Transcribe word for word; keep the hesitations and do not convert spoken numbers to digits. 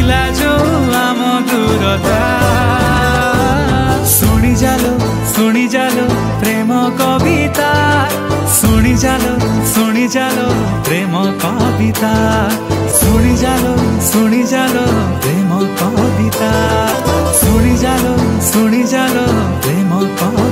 ଥିଲା ଯୋଉ ଆମ ଦୂରତା ଶୁଣି ଚାଲୋ ଶୁଣି ଚାଲୋ ପ୍ରେମ କବିତା ଶୁଣି ଚାଲୋ ଶୁଣି ଚାଲୋ ପ୍ରେମ କବିତା ଶୁଣି ଚାଲୋ ଶୁଣି ଚାଲୋ ପ୍ରେମ କବିତା ଶୁଣି ଚାଲୋ ଶୁଣି ଚାଲୋ ପ୍ରେମ କବିତା।